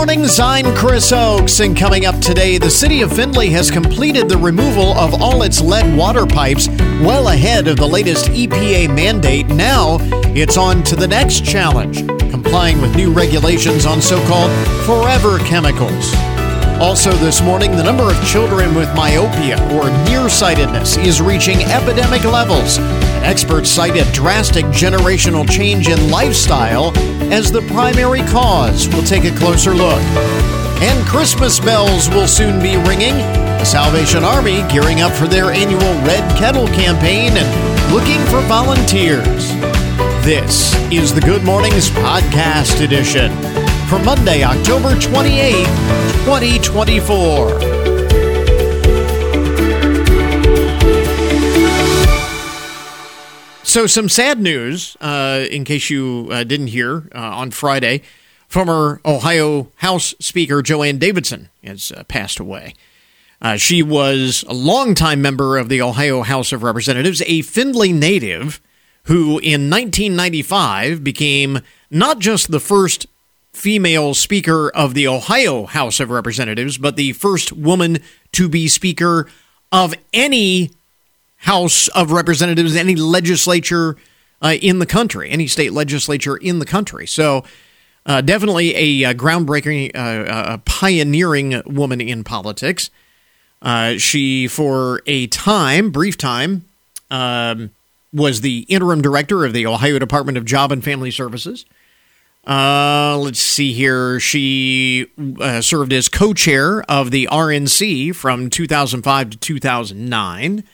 mornings, I'm Chris Oakes, and coming up today, the city of Findlay has completed the removal of all its lead water pipes well ahead of the latest EPA mandate. Now, it's on to the next challenge, complying with new regulations on so-called forever chemicals. Also this morning, the number of children with myopia or nearsightedness is reaching epidemic levels. And experts cite a drastic generational change in lifestyle as the primary cause. We'll take a closer look. And Christmas bells will soon be ringing. The Salvation Army gearing up for their annual Red Kettle campaign and looking for volunteers. This is the Good Mornings Podcast Edition for Monday, October 28, 2024. So some sad news, in case you didn't hear, on Friday, former Ohio House Speaker Joanne Davidson has passed away. She was a longtime member of the Ohio House of Representatives, a Findlay native who in 1995 became not just the first female Speaker of the Ohio House of Representatives, but the first woman to be Speaker of any House of Representatives, any legislature in the country, any state legislature in the country. So definitely a groundbreaking, a pioneering woman in politics. She, for a time, brief time, was the interim director of the Ohio Department of Job and Family Services. Let's see here. She served as co-chair of the RNC from 2005 to 2009.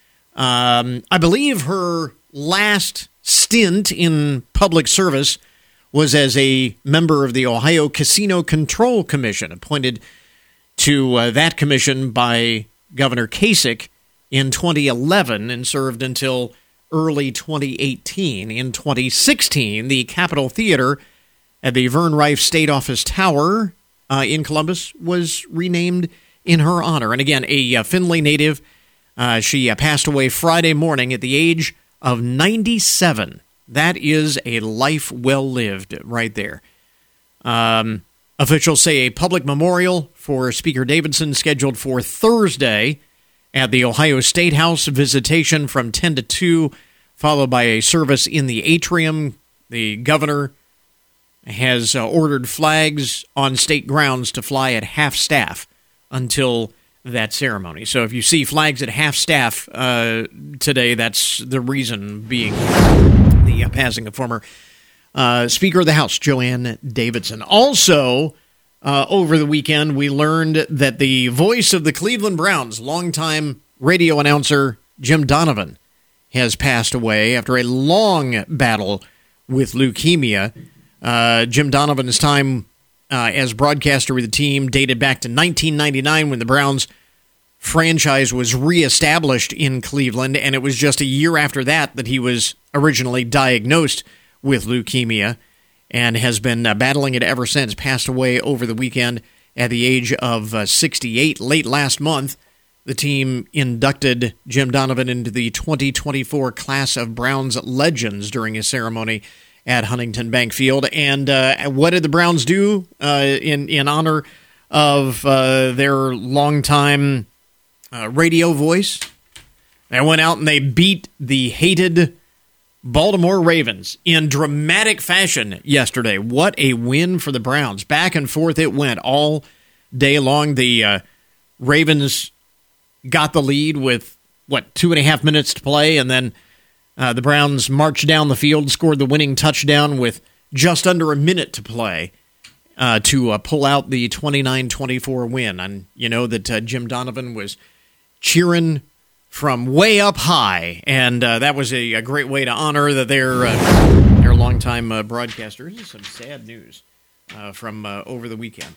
I believe her last stint in public service was as a member of the Ohio Casino Control Commission, appointed to that commission by Governor Kasich in 2011 and served until early 2018. In 2016, the Capitol Theater at the Vern Rife State Office Tower in Columbus was renamed in her honor. And again, a Findlay native. She passed away Friday morning at the age of 97. That is a life well lived right there. Officials say a public memorial for Speaker Davidson scheduled for Thursday at the Ohio State House, visitation from 10 to 2, followed by a service in the atrium. The governor has ordered flags on state grounds to fly at half-staff until that ceremony. So if you see flags at half-staff today, that's the reason being the passing of former Speaker of the House, Joanne Davidson. Also, over the weekend, we learned that the voice of the Cleveland Browns, longtime radio announcer Jim Donovan, has passed away after a long battle with leukemia. Jim Donovan's time as broadcaster of the team dated back to 1999 when the Browns franchise was reestablished in Cleveland, and it was just a year after that he was originally diagnosed with leukemia and has been battling it ever since. Passed away over the weekend at the age of 68. Late last month, the team inducted Jim Donovan into the 2024 class of Browns legends during a ceremony at Huntington Bank Field. And what did the Browns do in honor of their longtime radio voice? They went out and they beat the hated Baltimore Ravens in dramatic fashion yesterday. What a win for the Browns. Back and forth it went all day long. The Ravens got the lead with, 2.5 minutes to play, and then the Browns marched down the field, scored the winning touchdown with just under a minute to play to pull out the 29-24 win. And you know that Jim Donovan was cheering from way up high, and that was a great way to honor that their longtime broadcasters. Some sad news from over the weekend.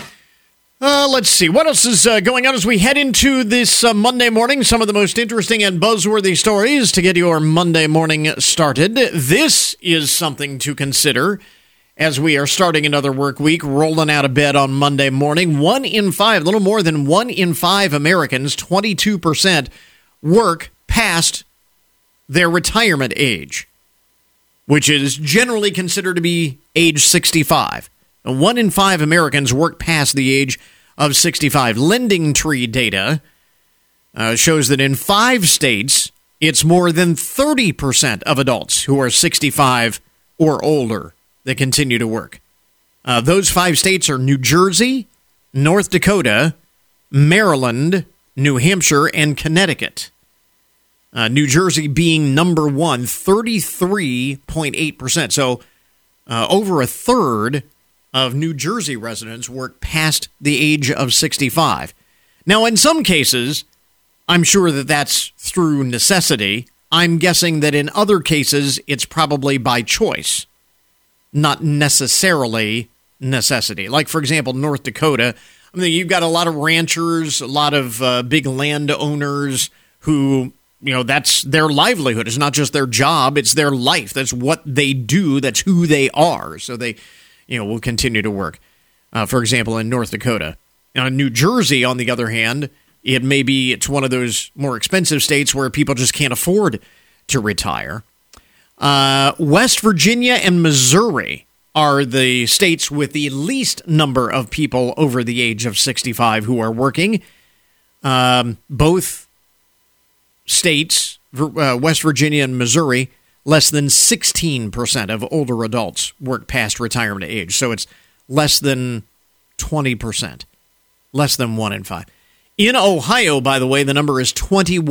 Let's see. What else is going on as we head into this Monday morning? Some of the most interesting and buzzworthy stories to get your Monday morning started. This is something to consider as we are starting another work week, rolling out of bed on Monday morning. 1 in 5, a little more than 1 in 5 Americans, 22%, work past their retirement age, which is generally considered to be age 65. 1 in 5 Americans work past the age of 65. Lending Tree data shows that in 5 states, it's more than 30% of adults who are 65 or older that continue to work. Those 5 states are New Jersey, North Dakota, Maryland, New Hampshire, and Connecticut. New Jersey being number 1, 33.8%. So over a third of New Jersey residents work past the age of 65. Now, in some cases, I'm sure that that's through necessity. I'm guessing that in other cases, it's probably by choice, not necessarily necessity. Like, for example, North Dakota, I mean, you've got a lot of ranchers, a lot of big landowners who, that's their livelihood. It's not just their job, it's their life. That's what they do. That's who they are. So they, will continue to work. For example, in North Dakota. Now, in New Jersey, on the other hand, it's one of those more expensive states where people just can't afford to retire. West Virginia and Missouri are the states with the least number of people over the age of 65 who are working. Both states, West Virginia and Missouri, less than 16% of older adults work past retirement age. So it's less than 20%, less than 1 in 5. In Ohio, by the way, the number is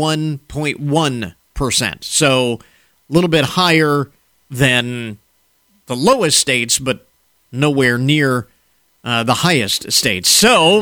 21.1%. So a little bit higher than the lowest states, but nowhere near the highest states. So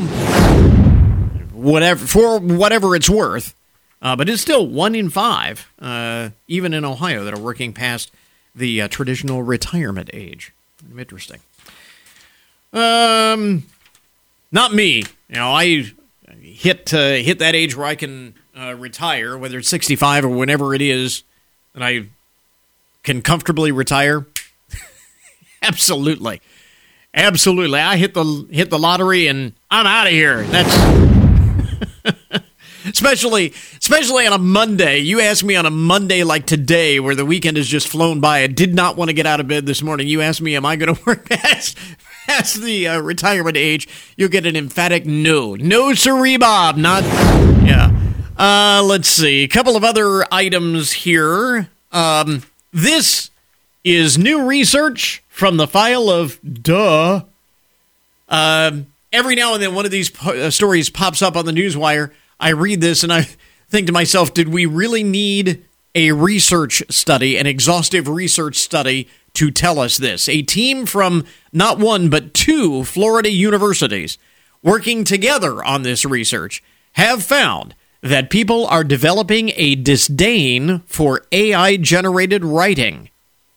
whatever it's worth, but it's still 1 in 5, even in Ohio, that are working past the traditional retirement age. Interesting. Not me. I hit that age where I can retire, whether it's 65 or whenever it is that I can comfortably retire. Absolutely. I hit the lottery and I'm out of here. That's especially on a Monday. You asked me on a Monday like today, where the weekend has just flown by. I did not want to get out of bed this morning. You asked me, am I going to work past the retirement age? You'll get an emphatic no. No, sirree, Bob. Not, yeah. Let's see. A couple of other items here. This is new research from the file of duh. Every now and then one of these stories pops up on the newswire. I read this and I think to myself, did we really need a research study, an exhaustive research study to tell us this? A team from not 1 but 2 Florida universities working together on this research have found that people are developing a disdain for AI-generated writing.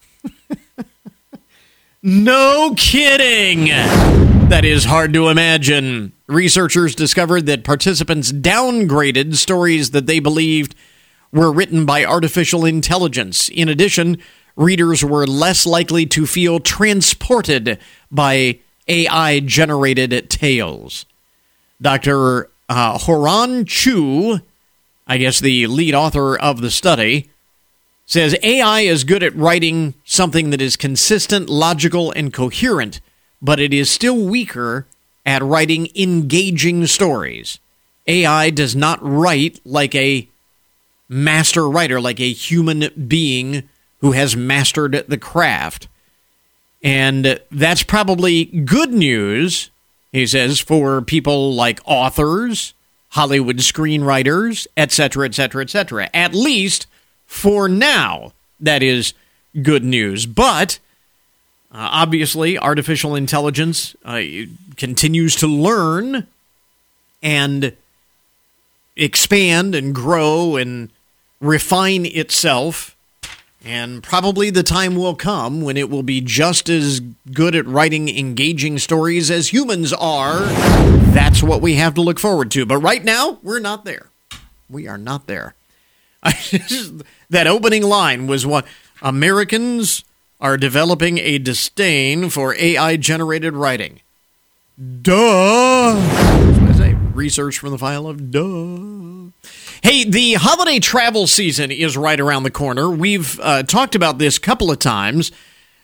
No kidding! That is hard to imagine. Researchers discovered that participants downgraded stories that they believed were written by artificial intelligence. In addition, readers were less likely to feel transported by AI-generated tales. Dr. Horan Chu, I guess the lead author of the study, says AI is good at writing something that is consistent, logical, and coherent, but it is still weaker at writing engaging stories. AI does not write like a master writer, like a human being who has mastered the craft. And that's probably good news, he says, for people like authors, Hollywood screenwriters, etc., etc., etc. At least for now, that is good news. But obviously, artificial intelligence continues to learn and expand and grow and refine itself. And probably the time will come when it will be just as good at writing engaging stories as humans are. That's what we have to look forward to. But right now, we're not there. We are not there. That opening line was what Americans are developing a disdain for AI-generated writing. Duh! That's what I say. Research from the file of duh. Hey, the holiday travel season is right around the corner. We've talked about this a couple of times.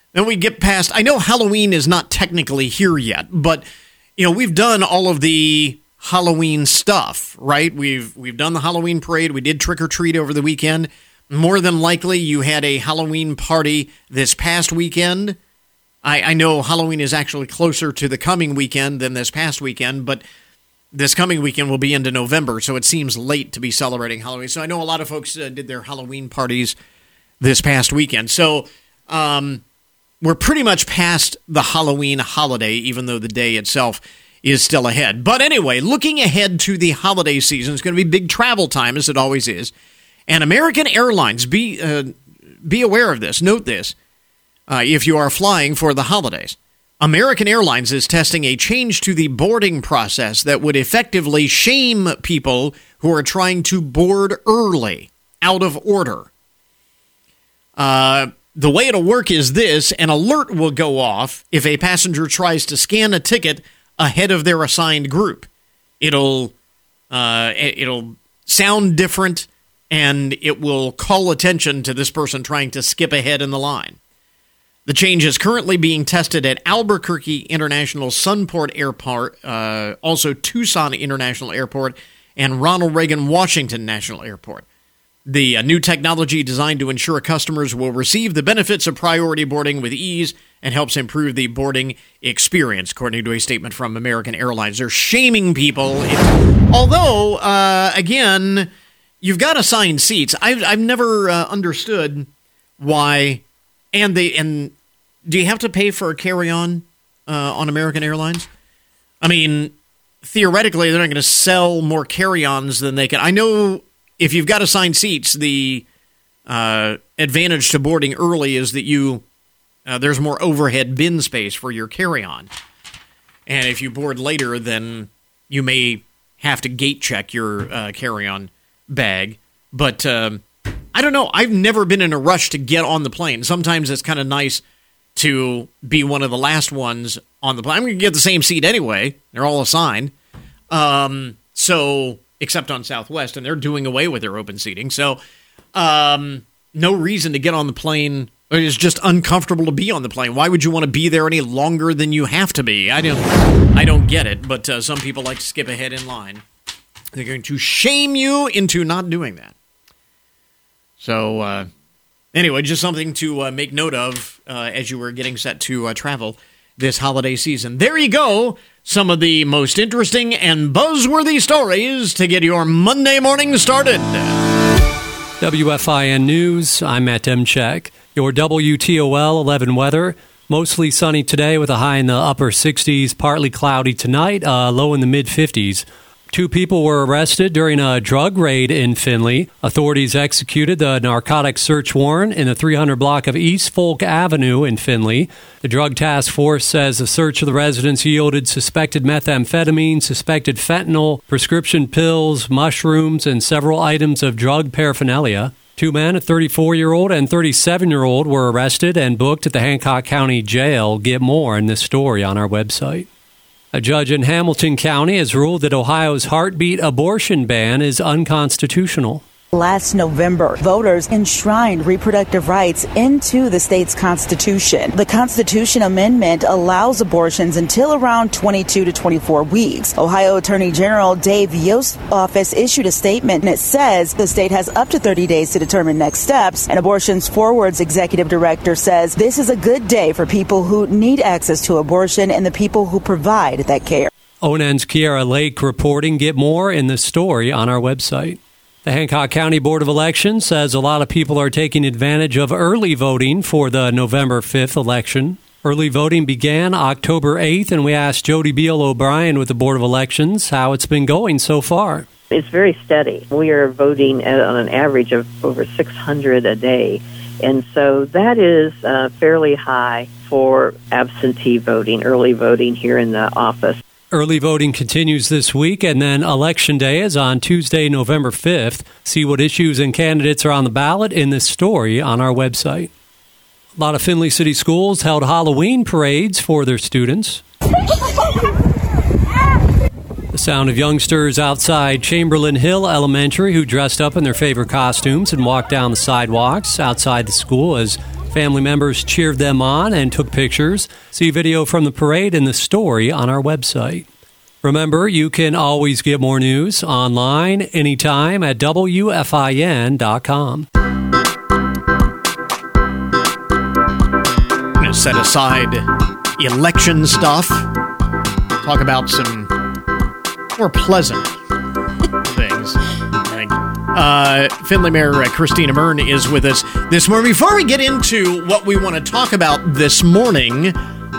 then we get past, I know Halloween is not technically here yet, but, we've done all of the Halloween stuff, right? We've done the Halloween parade. We did trick or treat over the weekend. More than likely, you had a Halloween party this past weekend. I know Halloween is actually closer to the coming weekend than this past weekend, but this coming weekend will be into November, so it seems late to be celebrating Halloween. So I know a lot of folks did their Halloween parties this past weekend. So we're pretty much past the Halloween holiday, even though the day itself is still ahead. But anyway, looking ahead to the holiday season, it's going to be big travel time, as it always is. And American Airlines, be aware of this, note this, if you are flying for the holidays. American Airlines is testing a change to the boarding process that would effectively shame people who are trying to board early, out of order. The way it'll work is this: an alert will go off if a passenger tries to scan a ticket ahead of their assigned group. It'll sound different, and it will call attention to this person trying to skip ahead in the line. The change is currently being tested at Albuquerque International Sunport Airport, also Tucson International Airport, and Ronald Reagan Washington National Airport. The new technology designed to ensure customers will receive the benefits of priority boarding with ease and helps improve the boarding experience, according to a statement from American Airlines. They're shaming people. Although, again, you've got assigned seats. I've never understood why. And do you have to pay for a carry-on on American Airlines? I mean, theoretically, they're not going to sell more carry-ons than they can. I know if you've got assigned seats, the advantage to boarding early is that there's more overhead bin space for your carry-on. And if you board later, then you may have to gate check your carry-on bag. But I don't know. I've never been in a rush to get on the plane. Sometimes it's kind of nice to be one of the last ones on the plane. I'm going to get the same seat anyway. They're all assigned. So, except on Southwest, and they're doing away with their open seating. So, no reason to get on the plane. It's just uncomfortable to be on the plane. Why would you want to be there any longer than you have to be? I don't get it, but some people like to skip ahead in line. They're going to shame you into not doing that. So, anyway, just something to make note of as you were getting set to travel this holiday season. There you go. Some of the most interesting and buzzworthy stories to get your Monday morning started. WFIN News, I'm Matt Demchek. Your WTOL 11 weather. Mostly sunny today with a high in the upper 60s, partly cloudy tonight, low in the mid-50s. 2 people were arrested during a drug raid in Findlay. Authorities executed the narcotics search warrant in the 300 block of East Folk Avenue in Findlay. The Drug Task Force says the search of the residence yielded suspected methamphetamine, suspected fentanyl, prescription pills, mushrooms, and several items of drug paraphernalia. 2 men, a 34-year-old and 37-year-old, were arrested and booked at the Hancock County Jail. Get more in this story on our website. A judge in Hamilton County has ruled that Ohio's heartbeat abortion ban is unconstitutional. Last November, voters enshrined reproductive rights into the state's constitution. The Constitution Amendment allows abortions until around 22 to 24 weeks. Ohio Attorney General Dave Yost's office issued a statement, and it says the state has up to 30 days to determine next steps. And Abortions Forward's executive director says this is a good day for people who need access to abortion and the people who provide that care. ONN's Kiara Lake reporting. Get more in this story on our website. The Hancock County Board of Elections says a lot of people are taking advantage of early voting for the November 5th election. Early voting began October 8th, and we asked Jody Beal O'Brien with the Board of Elections how it's been going so far. It's very steady. We are voting on an average of over 600 a day, and so that is fairly high for absentee voting, early voting here in the office. Early voting continues this week, and then Election Day is on Tuesday, November 5th. See what issues and candidates are on the ballot in this story on our website. A lot of Findlay City schools held Halloween parades for their students. The sound of youngsters outside Chamberlain Hill Elementary who dressed up in their favorite costumes and walked down the sidewalks outside the school as Family members cheered them on and took pictures. See video from the parade and the story on our website. Remember, you can always get more news online anytime at WFIN.com. I'm going to set aside election stuff, talk about some more pleasant things. Findlay Mayor Christina Mern is with us this morning. Before we get into what we want to talk about this morning,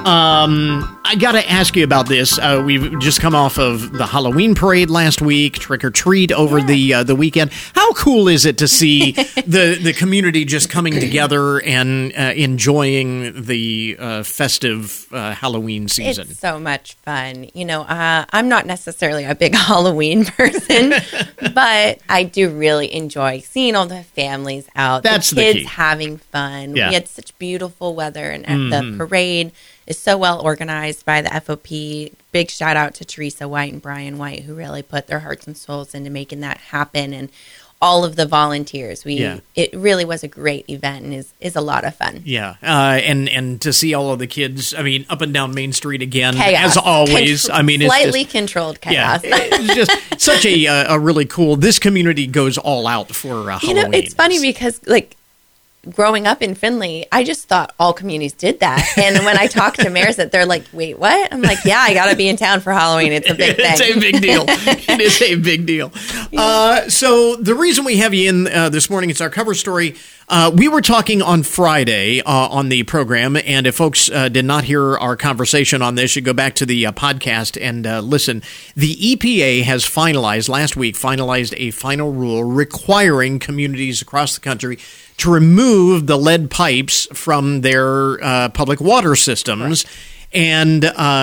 I got to ask you about this. We've just come off of the Halloween parade last week, trick or treat over the weekend. How cool is it to see the community just coming together and enjoying the festive Halloween season? It's so much fun. You know, I'm not necessarily a big Halloween person, but I do really enjoy seeing all the families out. That's the kids the key. Having fun. Yeah. We had such beautiful weather, and the parade is so well organized by the FOP. Big shout out to Teresa White and Brian White, who really put their hearts and souls into making that happen, and all of the volunteers. It really was a great event and is a lot of fun. Yeah, and to see all of the kids, I mean, up and down Main Street again, Chaos. as always. I mean, it's slightly just, controlled chaos. Yeah, it's just such a really cool. This community goes all out for Halloween. You know, it's funny because growing up in Findlay, I just thought all communities did that. And when I talk to mayors, that they're like, "Wait, what?" I'm like, "Yeah, I got to be in town for Halloween. It's a big thing. It's a big deal. It is a big deal." So the reason we have you in this morning, it's our cover story. We were talking on Friday on the program, and if folks did not hear our conversation on this, you go back to the podcast and listen. The EPA has last week finalized a final rule requiring communities across the country to remove the lead pipes from their public water systems. And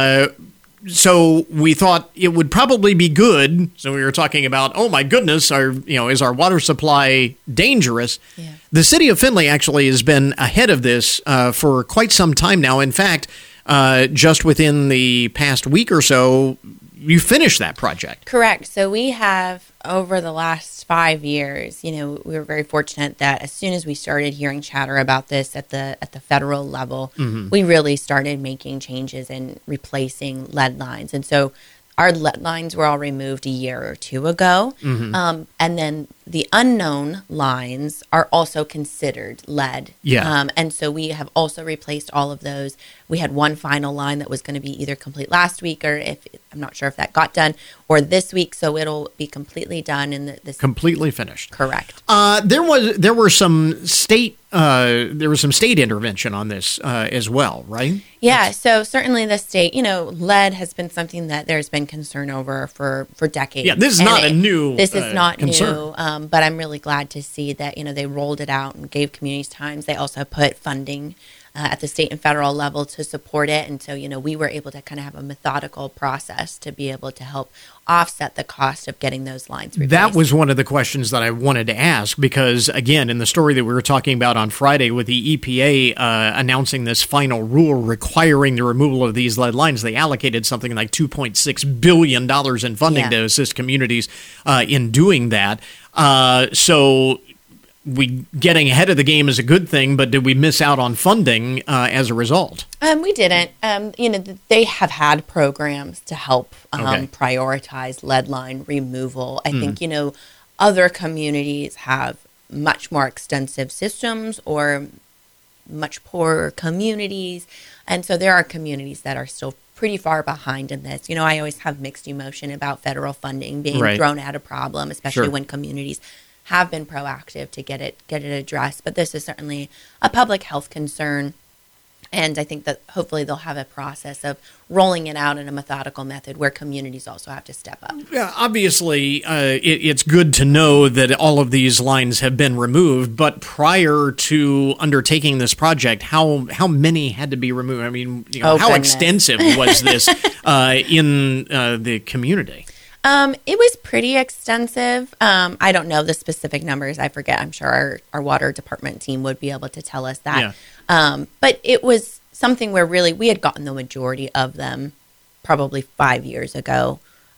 so we thought it would probably be good. So we were talking about, oh my goodness, is our water supply dangerous? Yeah. The city of Findlay actually has been ahead of this for quite some time now. In fact, just within the past week or so, you finished that project. Correct. So we have, over the last 5 years, we were very fortunate that as soon as we started hearing chatter about this at the federal level, we really started making changes and replacing lead lines. And so our lead lines were all removed a year or two ago. And then the unknown lines are also considered lead. Yeah. And so we have also replaced all of those. We had one final line that was going to be either complete last week, or I'm not sure if that got done, or this week. So it'll be completely done in this. Completely finished. Correct. There was some state intervention on this as well, right? Yeah. So certainly the state, lead has been something that there's been concern over for decades. Yeah. This is not a new. This is not concern. new. But I'm really glad to see that, they rolled it out and gave communities times. They also put funding at the state and federal level to support it. And so, we were able to kind of have a methodical process to be able to help offset the cost of getting those lines replaced. That was one of the questions that I wanted to ask because, again, in the story that we were talking about on Friday with the EPA announcing this final rule requiring the removal of these lead lines, they allocated something like $2.6 billion in funding to assist communities in doing that. So getting ahead of the game is a good thing, but did we miss out on funding as a result? We didn't. They have had programs to help prioritize lead line removal. I think, other communities have much more extensive systems or much poorer communities. And so there are communities that are still pretty far behind in this. I always have mixed emotion about federal funding being thrown at a problem, especially when communities have been proactive to get it addressed. But this is certainly a public health concern. And I think that hopefully they'll have a process of rolling it out in a methodical method where communities also have to step up. Yeah, obviously, it's good to know that all of these lines have been removed. But prior to undertaking this project, how many had to be removed? I mean, how extensive was this in the community? It was pretty extensive. I don't know the specific numbers. I forget. I'm sure our water department team would be able to tell us that. Yeah. But it was something where really we had gotten the majority of them probably 5 years ago.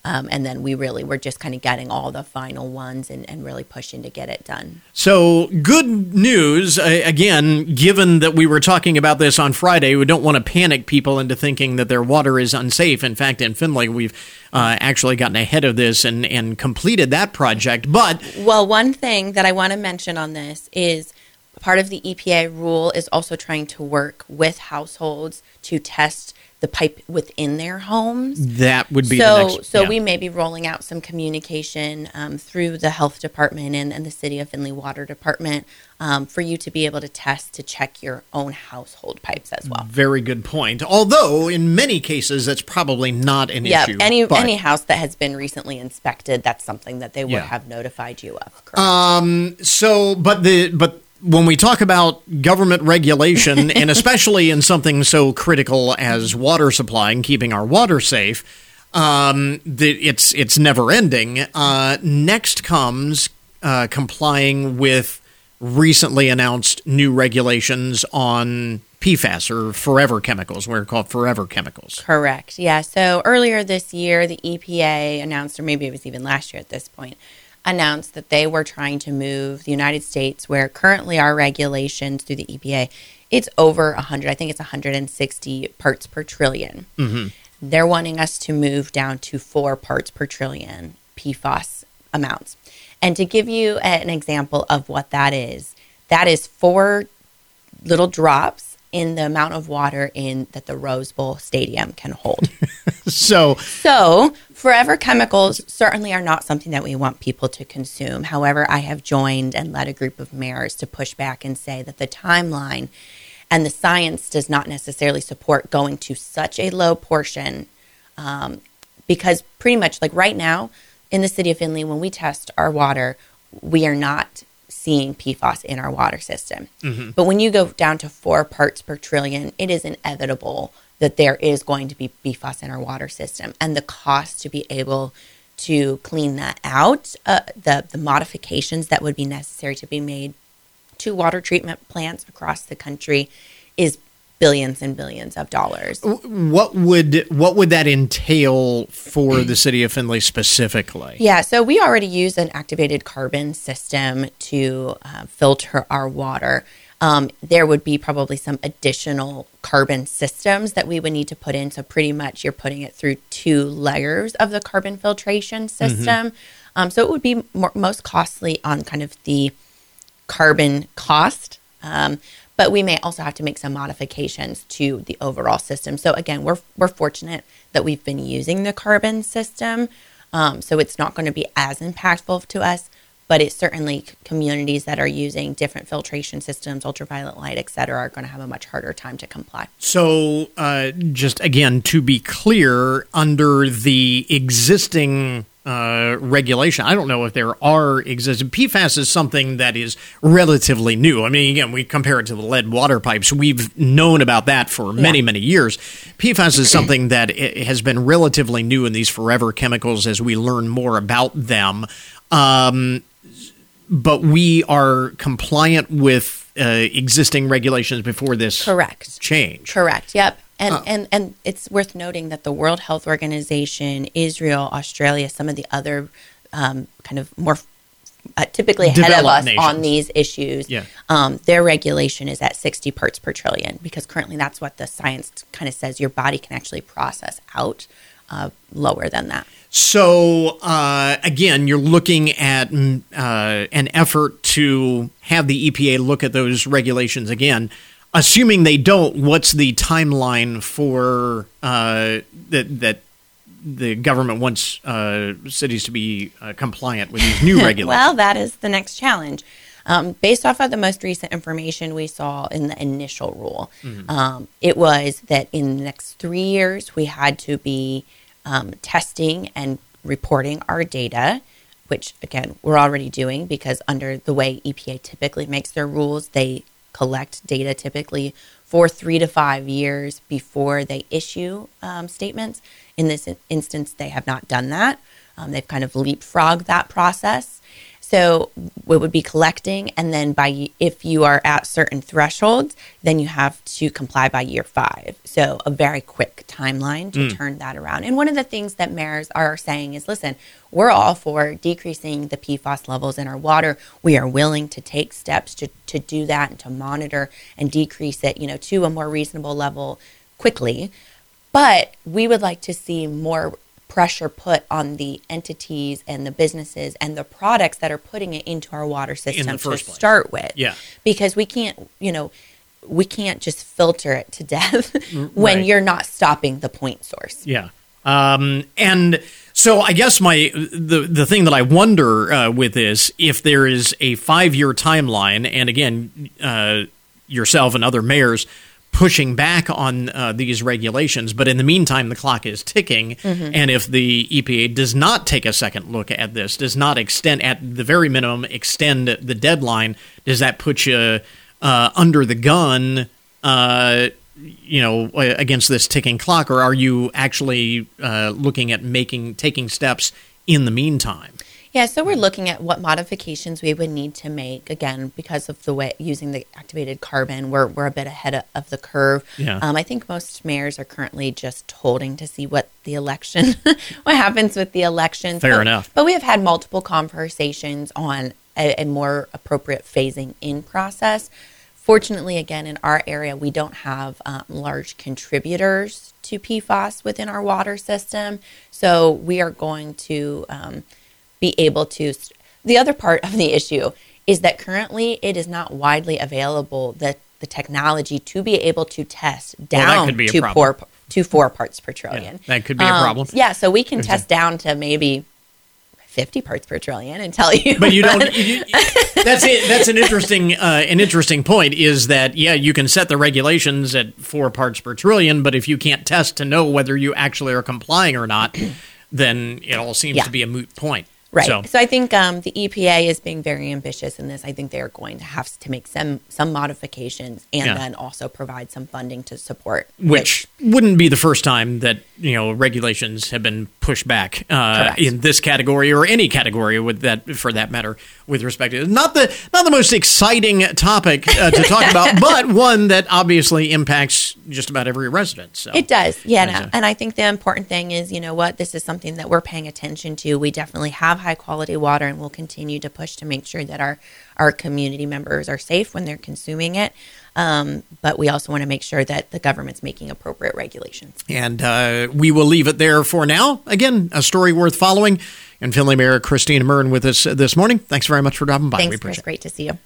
And then we're just kind of getting all the final ones and really pushing to get it done. So good news, again, given that we were talking about this on Friday, we don't want to panic people into thinking that their water is unsafe. In fact, in Findlay, we've actually gotten ahead of this and completed that project. But well, one thing that I want to mention on this is part of the EPA rule is also trying to work with households to test the pipe within their homes. That would be the next. So we may be rolling out some communication through the health department and the City of Findlay Water Department for you to be able to test to check your own household pipes as well. Very good point. Although in many cases that's probably not an issue. Any house that has been recently inspected, that's something that they would have notified you of. Correct? But when we talk about government regulation, and especially in something so critical as water supply and keeping our water safe, it's never ending. Next comes complying with recently announced new regulations on PFAS, or forever chemicals. We're called forever chemicals. Correct. Yeah. So earlier this year, the EPA announced, or maybe it was even last year at this point, announced that they were trying to move the United States, where currently our regulations through the EPA, it's over 100, I think it's 160 parts per trillion. Mm-hmm. They're wanting us to move down to 4 parts per trillion PFAS amounts. And to give you an example of what that is 4 little drops in the amount of water that the Rose Bowl Stadium can hold. So forever chemicals certainly are not something that we want people to consume. However, I have joined and led a group of mayors to push back and say that the timeline and the science does not necessarily support going to such a low portion, because pretty much like right now in the city of Findlay, when we test our water, we are not seeing PFAS in our water system. Mm-hmm. But when you go down to 4 parts per trillion, it is inevitable that there is going to be PFAS in our water system. And the cost to be able to clean that out, the modifications that would be necessary to be made to water treatment plants across the country is billions and billions of dollars. What would that entail for the city of Findlay specifically? Yeah, so we already use an activated carbon system to filter our water. There would be probably some additional carbon systems that we would need to put in. So pretty much you're putting it through 2 layers of the carbon filtration system. Mm-hmm. So it would be most costly on kind of the carbon cost. But we may also have to make some modifications to the overall system. So again, we're fortunate that we've been using the carbon system. So it's not going to be as impactful to us. But it's certainly communities that are using different filtration systems, ultraviolet light, et cetera, are going to have a much harder time to comply. So just again, to be clear, under the existing regulation, I don't know if there are existing. PFAS is something that is relatively new. I mean, again, we compare it to the lead water pipes. We've known about that for many, many years. PFAS is something that has been relatively new in these forever chemicals as we learn more about them. But we are compliant with existing regulations before this change. Correct. Yep. And it's worth noting that the World Health Organization, Israel, Australia, some of the other kind of more typically ahead of us nations on these issues, their regulation is at 60 parts per trillion, because currently that's what the science kind of says your body can actually process out. Lower than that. So, again, you're looking at an effort to have the EPA look at those regulations again. Assuming they don't, what's the timeline for that the government wants cities to be compliant with these new regulations? Well, that is the next challenge. Based off of the most recent information we saw in the initial rule, it was that in the next 3 years, we had to be testing and reporting our data, which, again, we're already doing because under the way EPA typically makes their rules, they collect data typically for 3 to 5 years before they issue statements. In this instance, they have not done that. They've kind of leapfrogged that process. So it would be collecting, and then if you are at certain thresholds, then you have to comply by year 5. So a very quick timeline to turn that around. And one of the things that mayors are saying is, listen, we're all for decreasing the PFAS levels in our water. We are willing to take steps to do that and to monitor and decrease it, to a more reasonable level quickly. But we would like to see more pressure put on the entities and the businesses and the products that are putting it into our water system to start with. Yeah. Because we can't just filter it to death when you're not stopping the point source. Yeah. And so I guess the thing that I wonder with this, if there is a 5-year timeline, and again, yourself and other mayors pushing back on these regulations, but in the meantime, the clock is ticking, and if the EPA does not take a second look at this, does not extend, at the very minimum, extend the deadline, does that put you under the gun, against this ticking clock, or are you actually looking at taking steps in the meantime? Yeah, so we're looking at what modifications we would need to make. Again, because of the way using the activated carbon, we're a bit ahead of the curve. Yeah. I think most mayors are currently just holding to see what happens with the elections. Fair enough. But we have had multiple conversations on a more appropriate phasing in process. Fortunately, again, in our area, we don't have large contributors to PFAS within our water system. So we are going to be able to. The other part of the issue is that currently it is not widely available, that the technology to be able to test down to 4 parts per trillion. Yeah, that could be a problem. Yeah, so we can test down to maybe 50 parts per trillion and tell you. But you don't. That's it. That's an interesting point. Is that you can set the regulations at 4 parts per trillion, but if you can't test to know whether you actually are complying or not, then it all seems to be a moot point. Right. So I think the EPA is being very ambitious in this. I think they're going to have to make some modifications and then also provide some funding to support. Which wouldn't be the first time that regulations have been pushed back in this category or any category with that, for that matter, with respect to not the most exciting topic to talk about, but one that obviously impacts just about every resident. So it does, and I think the important thing is, this is something that we're paying attention to. We definitely have high quality water, and we'll continue to push to make sure that our community members are safe when they're consuming it. But we also want to make sure that the government's making appropriate regulations. And we will leave it there for now. Again, a story worth following. And Findlay Mayor Christina Murren with us this morning. Thanks very much for dropping by. Thanks, we appreciate Chris. Great to see you.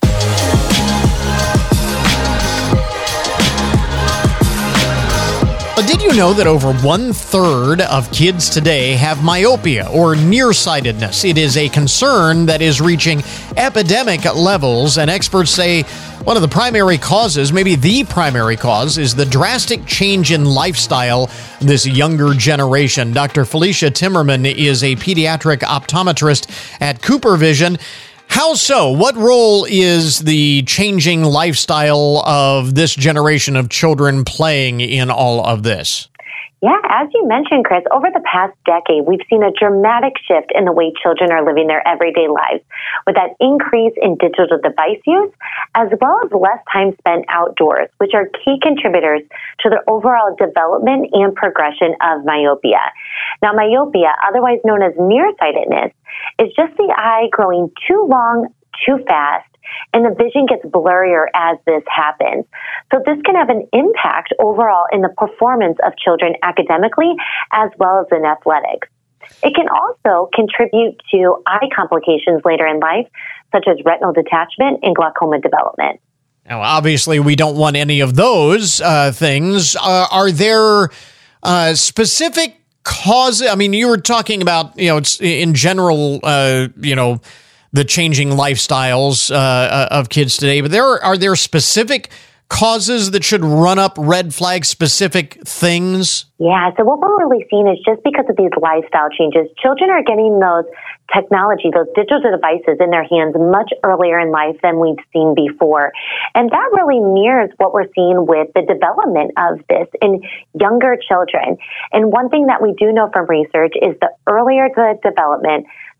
Did you know that over 1/3 of kids today have myopia or nearsightedness? It is a concern that is reaching epidemic levels, and experts say one of the primary causes, maybe the primary cause, is the drastic change in lifestyle of this younger generation. Dr. Felicia Timmerman is a pediatric optometrist at Cooper Vision. How so? What role is the changing lifestyle of this generation of children playing in all of this? Yeah, as you mentioned, Chris, over the past decade, we've seen a dramatic shift in the way children are living their everyday lives, with that increase in digital device use, as well as less time spent outdoors, which are key contributors to the overall development and progression of myopia. Now, myopia, otherwise known as nearsightedness, is just the eye growing too long, too fast, and the vision gets blurrier as this happens. So this can have an impact overall in the performance of children academically as well as in athletics. It can also contribute to eye complications later in life, such as retinal detachment and glaucoma development. Now, obviously, we don't want any of those things. Are there specific causes? I mean, you were talking about, it's in general, the changing lifestyles of kids today, but are there specific causes that should run up red flag specific things? Yeah, so what we're really seeing is just because of these lifestyle changes, children are getting those technology, those digital devices in their hands much earlier in life than we've seen before. And that really mirrors what we're seeing with the development of this in younger children. And one thing that we do know from research is the earlier the development,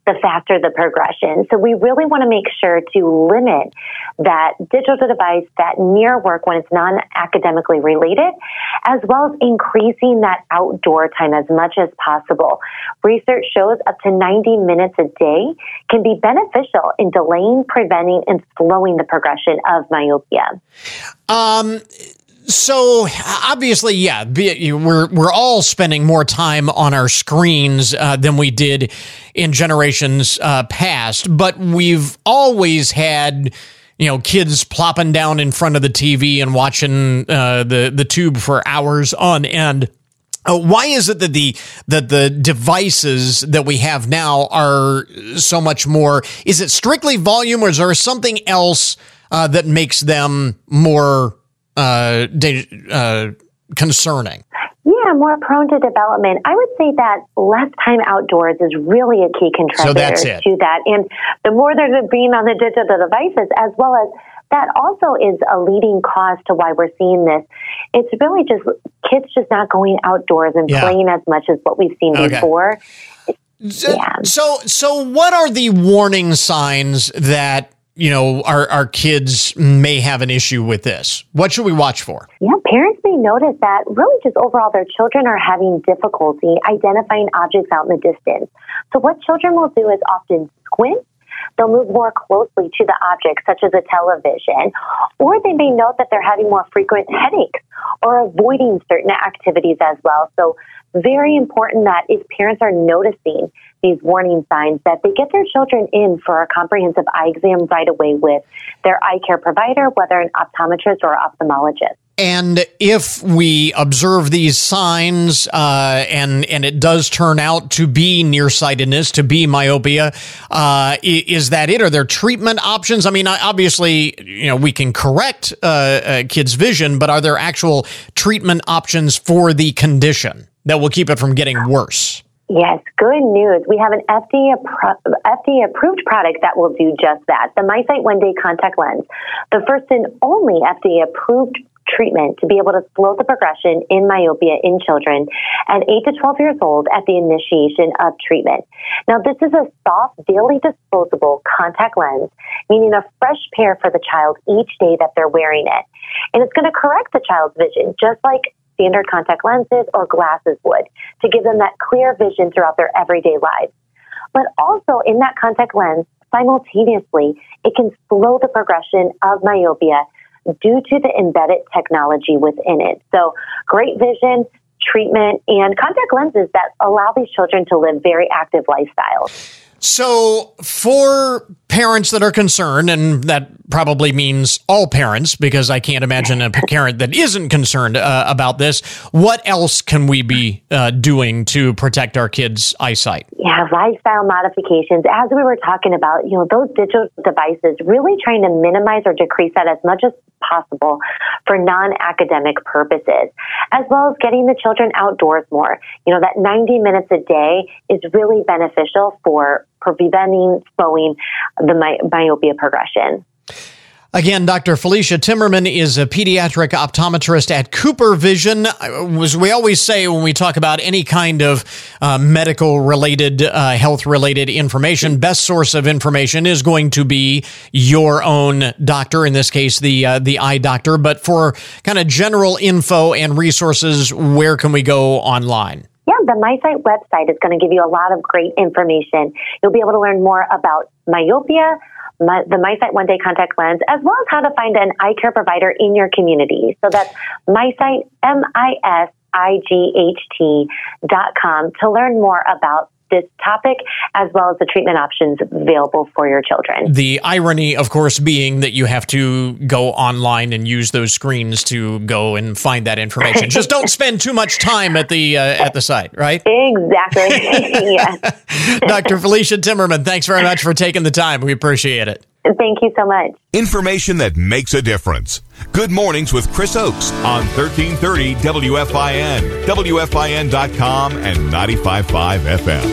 the faster the progression. So we really want to make sure to limit that digital device, that near work when it's non-academically related, as well as increasing that outdoor time as much as possible. Research shows up to 90 minutes a day can be beneficial in delaying, preventing, and slowing the progression of myopia. So obviously, yeah, we're all spending more time on our screens than we did in generations past, but we've always had, kids plopping down in front of the TV and watching the tube for hours on end. Why is it that the devices that we have now are so much more? Is it strictly volume, or is there something else that makes them more concerning? Yeah, more prone to development. I would say that less time outdoors is really a key contributor to that. And the more they're being on the digital devices, as well as that also is a leading cause to why we're seeing this. It's really just kids just not going outdoors and playing as much as what we've seen before. So what are the warning signs that our kids may have an issue with this? What should we watch for? Yeah, parents may notice that really just overall their children are having difficulty identifying objects out in the distance. So what children will do is often squint. They'll move more closely to the object, such as a television, or they may note that they're having more frequent headaches or avoiding certain activities as well. So very important that if parents are noticing these warning signs, that they get their children in for a comprehensive eye exam right away with their eye care provider, whether an optometrist or ophthalmologist. And if we observe these signs and it does turn out to be nearsightedness, to be myopia, is that it? Are there treatment options? I mean, obviously, we can correct kids' vision, but are there actual treatment options for the condition that will keep it from getting worse? Yes, good news. We have an FDA-approved product that will do just that. The MiSight One-Day Contact Lens, the first and only FDA-approved treatment to be able to slow the progression in myopia in children at 8 to 12 years old at the initiation of treatment. Now, this is a soft, daily disposable contact lens, meaning a fresh pair for the child each day that they're wearing it. And it's going to correct the child's vision, just like standard contact lenses or glasses would, to give them that clear vision throughout their everyday lives. But also in that contact lens, simultaneously, it can slow the progression of myopia due to the embedded technology within it. So great vision, treatment, and contact lenses that allow these children to live very active lifestyles. So for parents that are concerned, and that probably means all parents, because I can't imagine a parent that isn't concerned about this, what else can we be doing to protect our kids' eyesight? Yeah, lifestyle modifications. As we were talking about, those digital devices, really trying to minimize or decrease that as much as possible for non-academic purposes, as well as getting the children outdoors more. That 90 minutes a day is really beneficial for preventing, slowing the myopia progression. Again, Dr. Felicia Timmerman is a pediatric optometrist at Cooper Vision. As we always say when we talk about any kind of medical-related, health-related information, best source of information is going to be your own doctor, in this case, the eye doctor. But for kind of general info and resources, where can we go online? Yeah, the MiSight website is going to give you a lot of great information. You'll be able to learn more about myopia, the MiSight One-Day Contact Lens, as well as how to find an eye care provider in your community. So that's MiSight, MiSight.com to learn more about this topic, as well as the treatment options available for your children. The irony, of course, being that you have to go online and use those screens to go and find that information. Just don't spend too much time at the site, right? Exactly. Yes. Dr. Felicia Timmerman, thanks very much for taking the time. We appreciate it. Thank you so much. Information that makes a difference. Good Mornings with Chris Oakes on 1330 WFIN, WFIN.com, and 95.5 FM.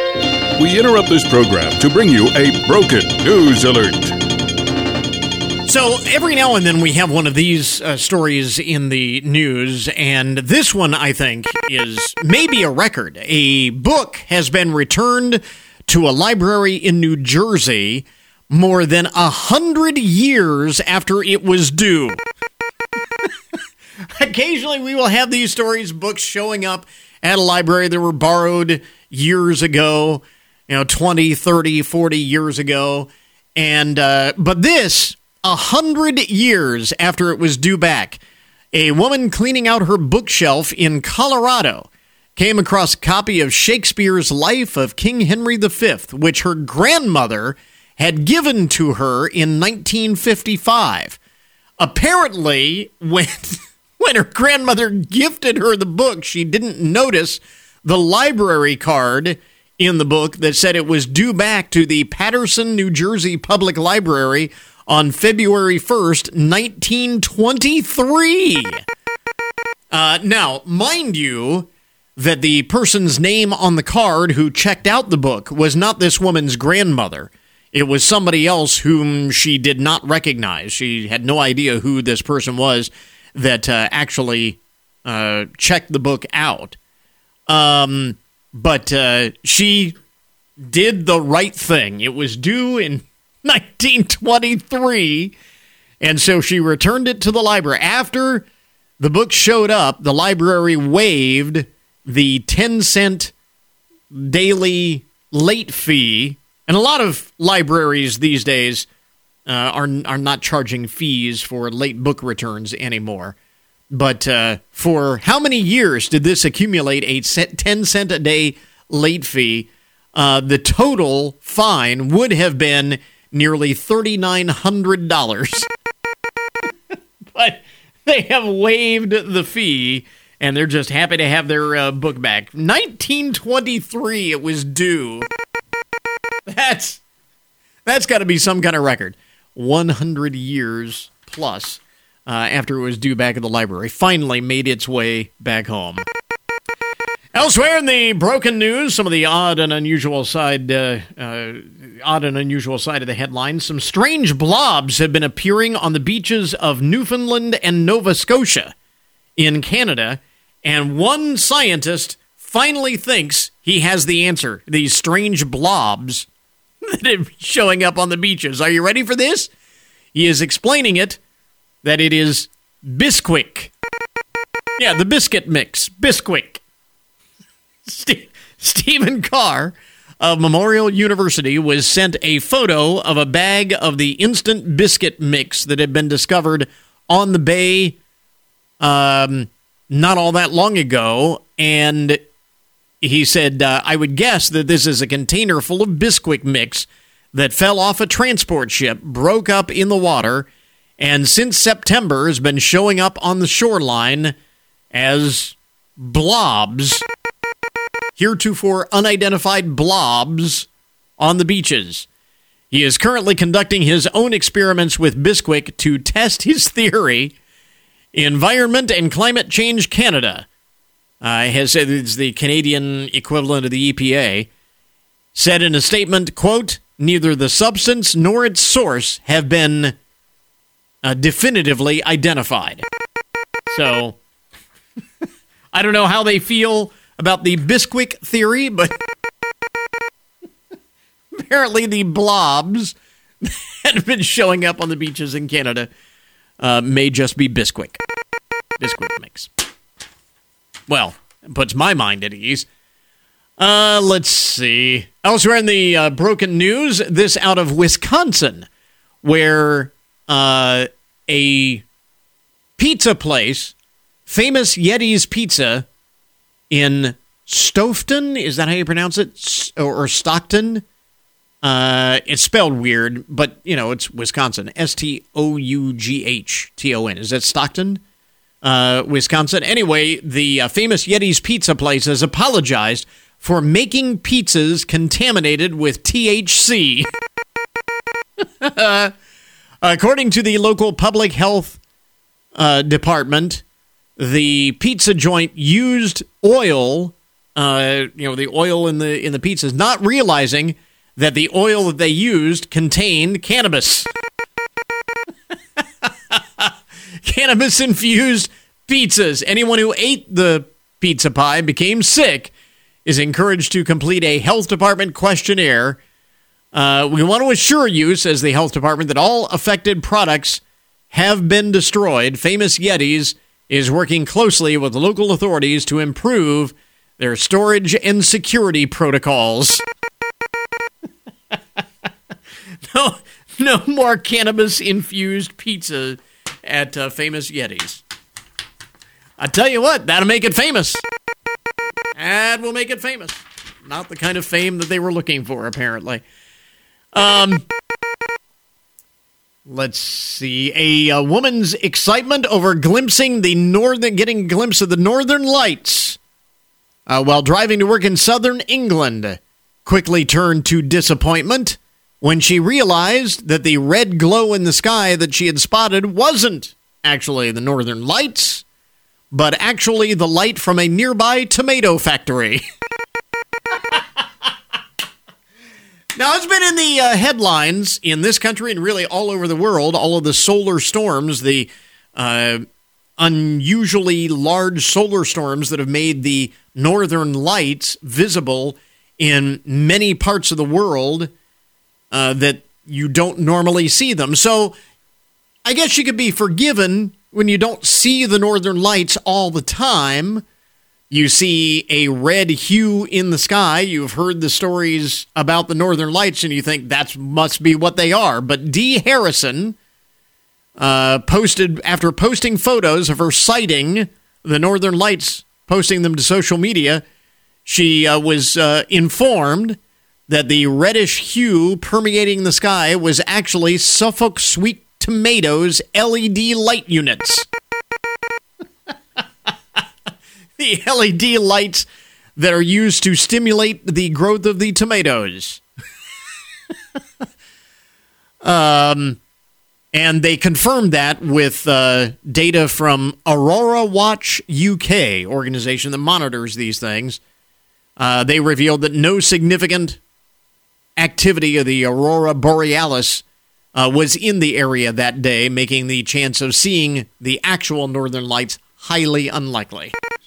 We interrupt this program to bring you a broken news alert. So every now and then we have one of these stories in the news, and this one, I think, is maybe a record. A book has been returned to a library in New Jersey more than 100 years after it was due. Occasionally we will have these stories, books showing up at a library that were borrowed years ago, 20, 30, 40 years ago. And but this, 100 years after it was due back, a woman cleaning out her bookshelf in Colorado came across a copy of Shakespeare's Life of King Henry V, which her grandmother had given to her in 1955. Apparently, when her grandmother gifted her the book, she didn't notice the library card in the book that said it was due back to the Paterson, New Jersey Public Library on February 1st, 1923. Now, mind you, that the person's name on the card who checked out the book was not this woman's grandmother. It was somebody else whom she did not recognize. She had no idea who this person was that actually checked the book out. But she did the right thing. It was due in 1923, and so she returned it to the library. After the book showed up, the library waived the 10-cent daily late fee, and a lot of libraries these days are not charging fees for late book returns anymore. But for how many years did this accumulate a 10-cent a day late fee? The total fine would have been nearly $3,900. But they have waived the fee, and they're just happy to have their book back. 1923 it was due. That's got to be some kind of record. 100 years plus after it was due back at the library. Finally made its way back home. Elsewhere in the broken news, some of the odd and unusual side of the headlines. Some strange blobs have been appearing on the beaches of Newfoundland and Nova Scotia in Canada, and one scientist finally thinks he has the answer. These strange blobs that are showing up on the beaches. Are you ready for this? He is explaining it that it is Bisquick. Yeah, the biscuit mix. Bisquick. Stephen Carr of Memorial University was sent a photo of a bag of the instant biscuit mix that had been discovered on the bay not all that long ago, and he said, I would guess that this is a container full of Bisquick mix that fell off a transport ship, broke up in the water, and since September has been showing up on the shoreline as blobs, heretofore unidentified blobs on the beaches. He is currently conducting his own experiments with Bisquick to test his theory. Environment and Climate Change Canada has said, it's the Canadian equivalent of the EPA, said in a statement, quote, neither the substance nor its source have been definitively identified. So, I don't know how they feel about the Bisquick theory, but apparently the blobs that have been showing up on the beaches in Canada may just be Bisquick. Bisquick mix. Well, it puts my mind at ease. Let's see. Elsewhere in the broken news, this out of Wisconsin, where a pizza place, Famous Yeti's Pizza in Stoughton, is that how you pronounce it? Or Stockton? It's spelled weird, but, it's Wisconsin. Stoughton. Is that Stockton? Wisconsin. Anyway, the Famous Yeti's Pizza place has apologized for making pizzas contaminated with THC. According to the local public health department, the pizza joint used oil, the oil in the pizzas, not realizing that the oil that they used contained cannabis. cannabis-infused pizzas. Anyone who ate the pizza pie became sick is encouraged to complete a health department questionnaire. We want to assure you, says the health department, that all affected products have been destroyed. Famous Yetis is working closely with local authorities to improve their storage and security protocols. No more cannabis-infused pizza at Famous Yetis. I tell you what, that'll make it famous. That will make it famous. Not the kind of fame that they were looking for, apparently. Let's see. A woman's excitement over getting a glimpse of the Northern Lights while driving to work in southern England quickly turned to disappointment when she realized that the red glow in the sky that she had spotted wasn't actually the Northern Lights, but actually the light from a nearby tomato factory. Now, it's been in the headlines in this country and really all over the world, all of the solar storms, the unusually large solar storms that have made the Northern Lights visible in many parts of the world that you don't normally see them. So I guess you could be forgiven when you don't see the Northern Lights all the time. You see a red hue in the sky. You've heard the stories about the Northern Lights, and you think that must be what they are. But Dee Harrison after posting photos of her sighting the Northern Lights, posting them to social media, she was informed that the reddish hue permeating the sky was actually Suffolk Sweet Tomatoes LED light units. The LED lights that are used to stimulate the growth of the tomatoes. And they confirmed that with data from Aurora Watch UK, organization that monitors these things. They revealed that no significant activity of the Aurora Borealis was in the area that day, making the chance of seeing the actual Northern Lights highly unlikely.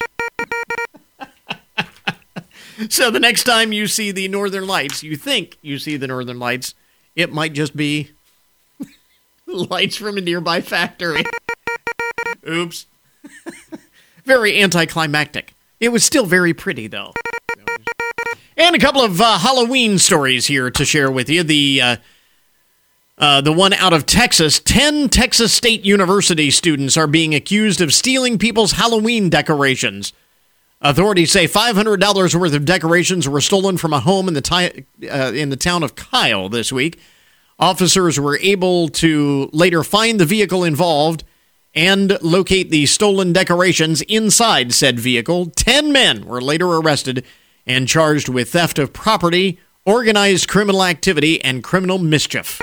So the next time you see the Northern Lights, you think you see the Northern Lights, it might just be lights from a nearby factory. Oops. Very anticlimactic. It was still very pretty, though. And a couple of Halloween stories here to share with you. The one out of Texas. 10 Texas State University students are being accused of stealing people's Halloween decorations. Authorities say $500 worth of decorations were stolen from a home in the town of Kyle this week. Officers were able to later find the vehicle involved and locate the stolen decorations inside said vehicle. 10 men were later arrested and charged with theft of property, organized criminal activity, and criminal mischief.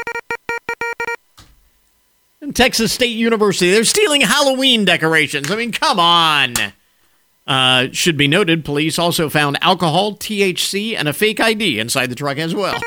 In Texas State University, they're stealing Halloween decorations. I mean, come on. Should be noted, police also found alcohol, THC, and a fake ID inside the truck as well.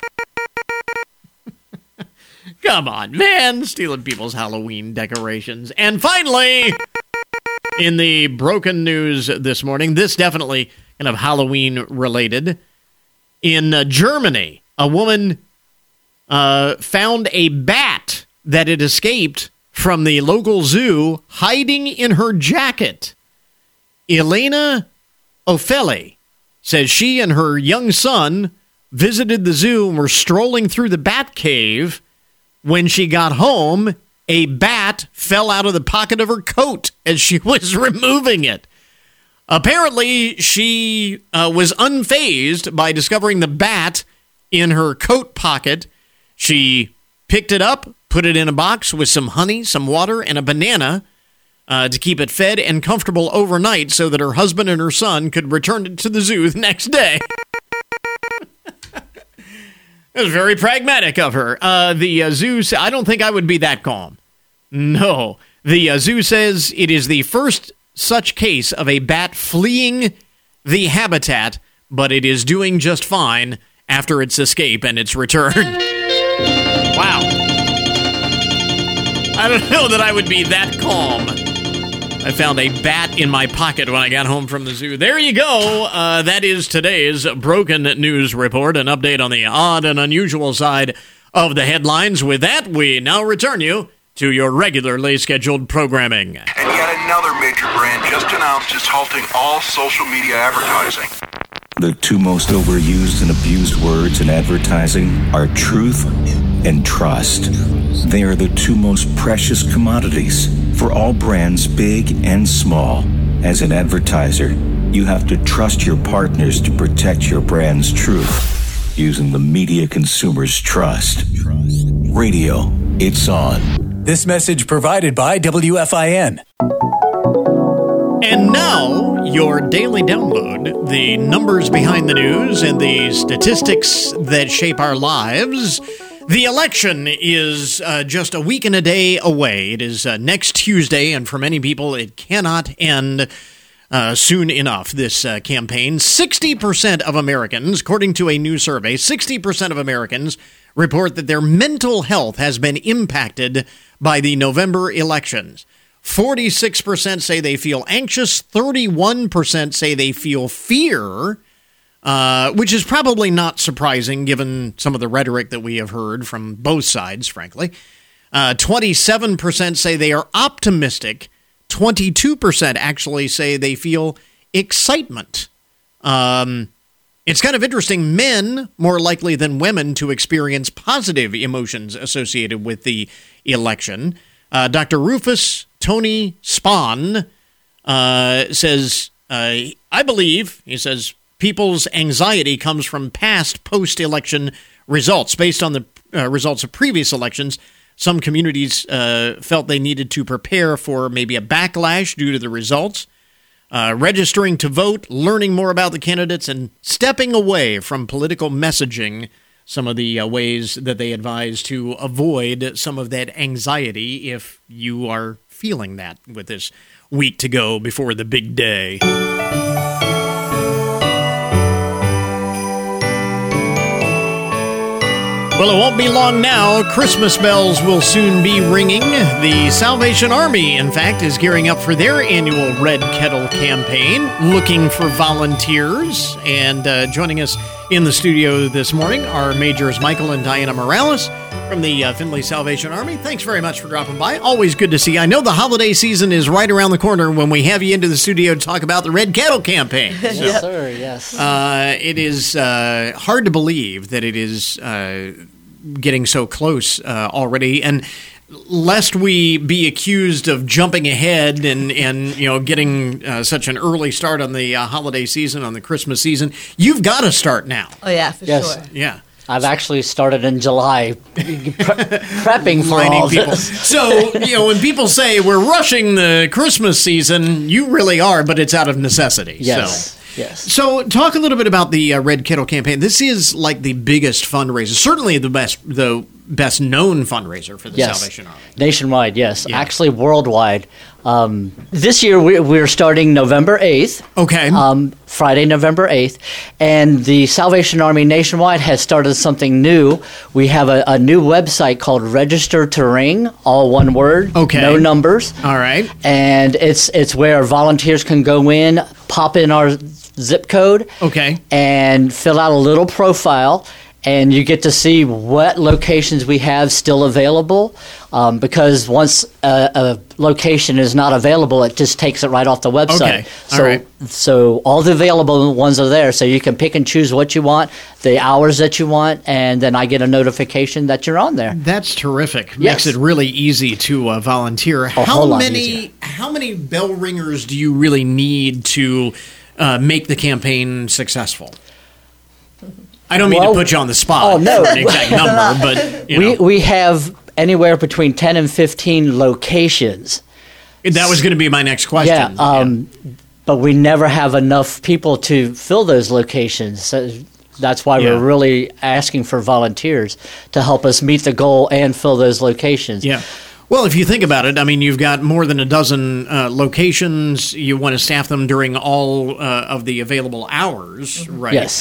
Come on, man. Stealing people's Halloween decorations. And finally, in the broken news this morning, this definitely kind of Halloween related. In Germany, a woman found a bat that had escaped from the local zoo hiding in her jacket. Elena Ofeli says she and her young son visited the zoo and were strolling through the bat cave. When she got home, a bat fell out of the pocket of her coat as she was removing it. Apparently, she was unfazed by discovering the bat in her coat pocket. She picked it up, put it in a box with some honey, some water, and a banana to keep it fed and comfortable overnight so that her husband and her son could return it to the zoo the next day. It was very pragmatic of her. The zoo, I don't think I would be that calm. No. The zoo says it is the first such case of a bat fleeing the habitat, but it is doing just fine after its escape and its return. Wow. I don't know that I would be that calm. I found a bat in my pocket when I got home from the zoo. There you go. That is today's Broken News Report, an update on the odd and unusual side of the headlines. With that, we now return you to your regularly scheduled programming. And yet another major brand just announced it's halting all social media advertising. The two most overused and abused words in advertising are truth and trust. They are the two most precious commodities for all brands, big and small. As an advertiser, you have to trust your partners to protect your brand's truth using the media consumers trust. Radio, it's on. This message provided by WFIN. And now, your daily download, the numbers behind the news and the statistics that shape our lives. The election is just a week and a day away. It is next Tuesday, and for many people, it cannot end soon enough, this campaign. 60% of Americans, according to a new survey, 60% of Americans report that their mental health has been impacted by the November elections. 46% say they feel anxious. 31% say they feel fear, which is probably not surprising given some of the rhetoric that we have heard from both sides, frankly. 27% say they are optimistic. 22% actually say they feel excitement. It's kind of interesting. Men more likely than women to experience positive emotions associated with the election. Dr. Rufus Tony Spahn says, I believe, he says, people's anxiety comes from past post-election results. Based on the results of previous elections, some communities felt they needed to prepare for maybe a backlash due to the results. Registering to vote, learning more about the candidates, and stepping away from political messaging, some of the ways that they advise to avoid some of that anxiety if you are feeling that with this week to go before the big day. Well, it won't be long now. Christmas bells will soon be ringing. The Salvation Army, in fact, is gearing up for their annual Red Kettle campaign, looking for volunteers. And joining us in the studio this morning are Majors Michael and Diana Morales from the Findlay Salvation Army. Thanks very much for dropping by. Always good to see you. I know the holiday season is right around the corner when we have you into the studio to talk about the Red Kettle campaign. So, yes, sir, yes. It is hard to believe that it is getting so close already. And lest we be accused of jumping ahead and getting such an early start on the holiday season, on the Christmas season, you've got to start now. Oh, yeah, for sure. Yeah. I've actually started in July prepping for all this. So, when people say we're rushing the Christmas season, you really are, but it's out of necessity. Yes. Yes. So talk a little bit about the Red Kettle campaign. This is like the biggest fundraiser, certainly the best known fundraiser for the Salvation Army. Nationwide, yes. Yeah. Actually, worldwide. This year, we're starting November 8th. Okay. Friday, November 8th. And the Salvation Army nationwide has started something new. We have a new website called Register to Ring, all one word. Okay. No numbers. All right. And it's where volunteers can go in, pop in our zip code. Okay. And fill out a little profile. And you get to see what locations we have still available, because once a location is not available, it just takes it right off the website. Okay. All right. So all the available ones are there, so you can pick and choose what you want, the hours that you want, and then I get a notification that you're on there. That's terrific. Yes. Makes it really easy to volunteer. How many bell ringers do you really need to make the campaign successful? I don't mean to put you on the spot. Oh, no. For an exact number, but we have anywhere between 10 and 15 locations. That was going to be my next question. Yeah, but we never have enough people to fill those locations. So that's why we're really asking for volunteers to help us meet the goal and fill those locations. Yeah. Well, if you think about it, I mean, you've got more than a dozen locations. You want to staff them during all of the available hours, right? Yes.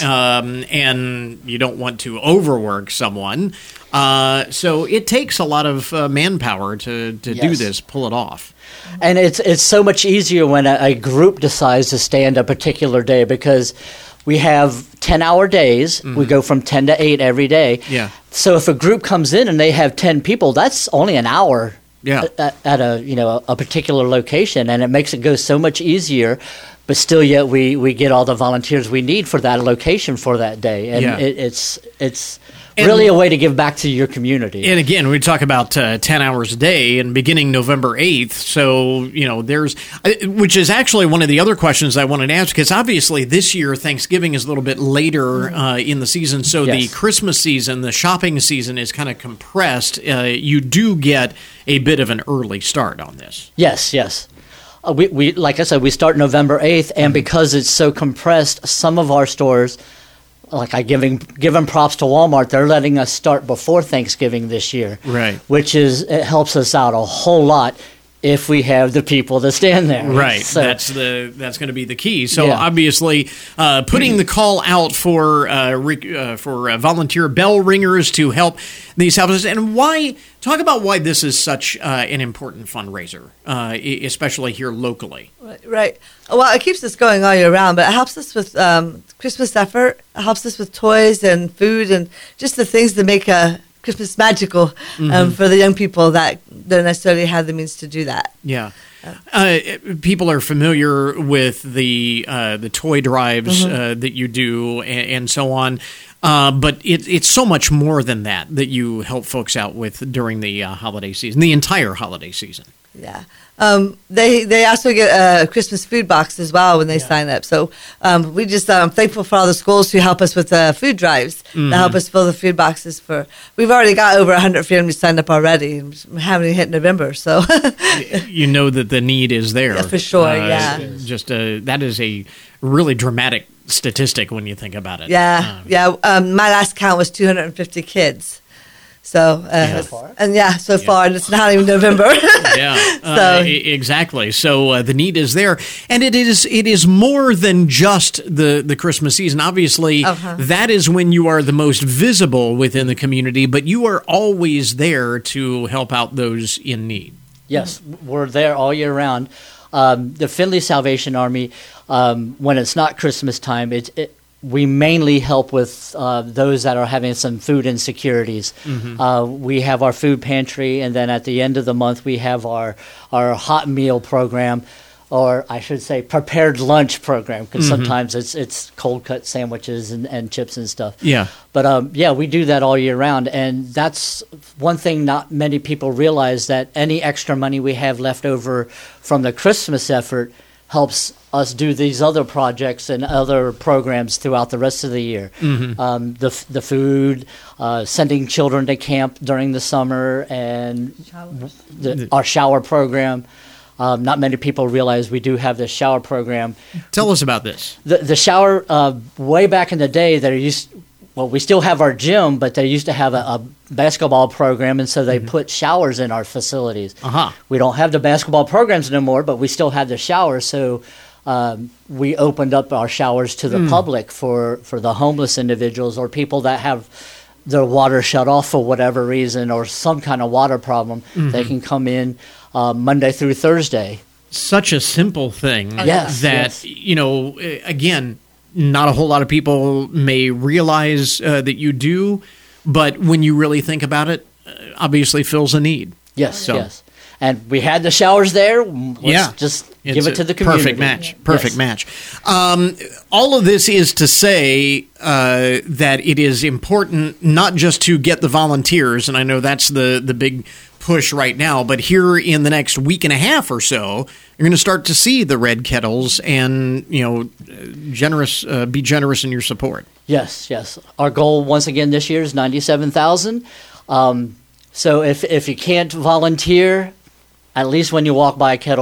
And you don't want to overwork someone. So it takes a lot of manpower to do this, pull it off. And it's so much easier when a group decides to stay on a particular day because we have 10-hour days. Mm-hmm. We go from 10 to 8 every day. Yeah. So if a group comes in and they have 10 people, that's only an hour at a particular location, and it makes it go so much easier. But still, yet we get all the volunteers we need for that location for that day, and it's really a way to give back to your community. And again, we talk about 10 hours a day and beginning November 8th. So, there's, which is actually one of the other questions I wanted to ask, because obviously this year Thanksgiving is a little bit later in the season. So the Christmas season, the shopping season is kind of compressed. You do get a bit of an early start on this. Yes. We like I said, we start November 8th, and because it's so compressed, some of our stores, like I giving props to Walmart, they're letting us start before Thanksgiving this year, right? It helps us out a whole lot if we have the people to stand there, right? So that's going to be the key. So obviously, putting the call out for volunteer bell ringers to help these houses, and talk about why this is such an important fundraiser, especially here locally. Right. Well, it keeps us going all year round, but it helps us with Christmas effort. It helps us with toys and food and just the things that make Christmas magical for the young people that don't necessarily have the means to do that. Yeah. People are familiar with the toy drives that you do and so on. But it's so much more than that you help folks out with during the holiday season, the entire holiday season. Yeah. They also get a Christmas food box as well when they sign up. So we just thankful for all the schools who help us with food drives that help us fill the food boxes we've already got over 100 families signed up already. We haven't even hit November, so you know that the need is there. Yeah, for sure. That is a really dramatic statistic when you think about it. My last count was 250 kids. So so far, and it's not even November. Exactly. So the need is there, and it is more than just the Christmas season. Obviously, that is when you are the most visible within the community, but you are always there to help out those in need. Yes, we're there all year round. The Findlay Salvation Army, when it's not Christmas time, we mainly help with those that are having some food insecurities. We have our food pantry, and then at the end of the month, we have our hot meal program, or I should say prepared lunch program, because sometimes it's cold cut sandwiches and chips and stuff. Yeah. But we do that all year round, and that's one thing not many people realize, that any extra money we have left over from the Christmas effort helps us do these other projects and other programs throughout the rest of the year. The food, sending children to camp during the summer, and our shower program. Not many people realize we do have this shower program. Tell us about this. The shower, way back in the day, we still have our gym, but they used to have a basketball program, and so they put showers in our facilities. We don't have the basketball programs anymore, but we still have the showers, so we opened up our showers to the public for the homeless individuals or people that have their water shut off for whatever reason or some kind of water problem. They can come in Monday through Thursday. Such a simple thing that, again, not a whole lot of people may realize that you do, but when you really think about it, obviously fills a need. Yes. And we had the showers there. Let's just give it to the community. Perfect match. All of this is to say that it is important not just to get the volunteers, and I know that's the big push right now, but here in the next week and a half or so, you're going to start to see the red kettles and, be generous in your support. Yes. Our goal once again this year is 97,000. So if you can't volunteer, at least when you walk by a kettle,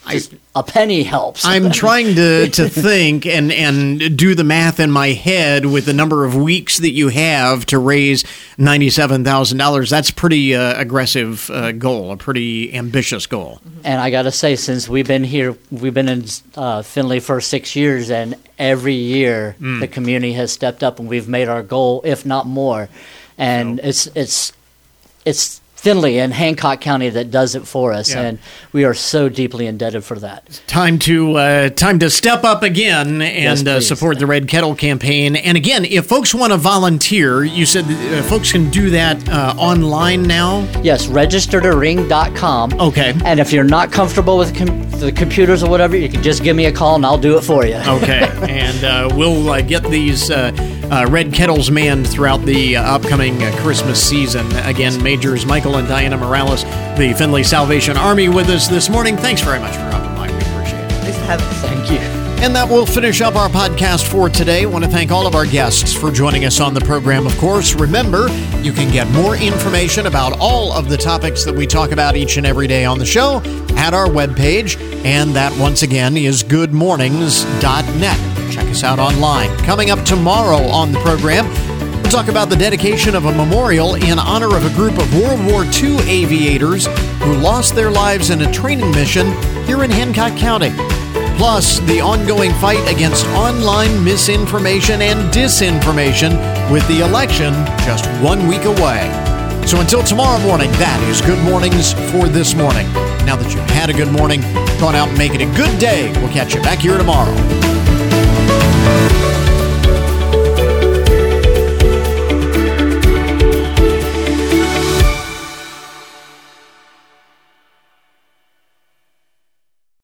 a penny helps. I'm trying to think and do the math in my head with the number of weeks that you have to raise $97,000. That's pretty aggressive goal, a pretty ambitious goal. And I got to say, since we've been in Findlay for 6 years, and every year the community has stepped up and we've made our goal, if not more. And it's Findlay and Hancock County that does it for us, and we are so deeply indebted for that. Time to step up again and support the Red Kettle campaign. And again, if folks want to volunteer, you said folks can do that online now? Yes, registertoring.com. Okay. And if you're not comfortable with the computers or whatever, you can just give me a call and I'll do it for you. Okay. And we'll get these Red Kettles manned throughout the upcoming Christmas season. Again, Majors Michael and Diana Morales, the Findlay Salvation Army, with us this morning. Thanks very much for dropping by. We appreciate it. Thanks for having us. Thank you. And that will finish up our podcast for today. I want to thank all of our guests for joining us on the program, of course. Remember, you can get more information about all of the topics that we talk about each and every day on the show at our webpage, and that, once again, is goodmornings.net. Check us out online. Coming up tomorrow on the program, we'll talk about the dedication of a memorial in honor of a group of World War II aviators who lost their lives in a training mission here in Hancock County. Plus, the ongoing fight against online misinformation and disinformation with the election just 1 week away. So until tomorrow morning, that is Good Mornings for this morning. Now that you've had a good morning, go on out and make it a good day. We'll catch you back here tomorrow.